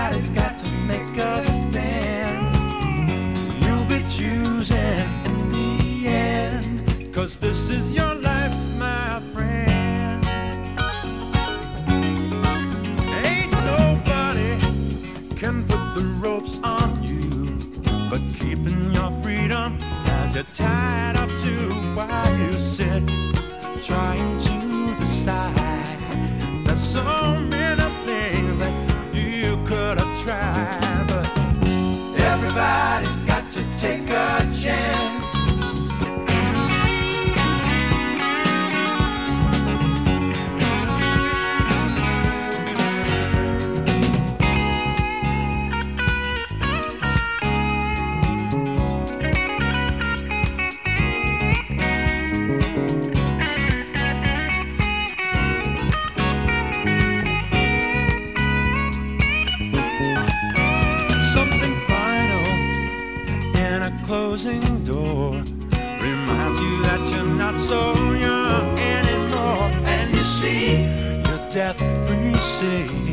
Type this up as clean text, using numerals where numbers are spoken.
Everybody's got to make a stand. You'll be choosing in the end, 'cause this is your life, my friend. Ain't nobody can put the ropes on you, but keeping your freedom as you're tied up to while you sit trying to decide. There's so many things that you could have tried, but everybody's got to take a chance. Closing door reminds you that you're not so young anymore, and you see your death pretty soon.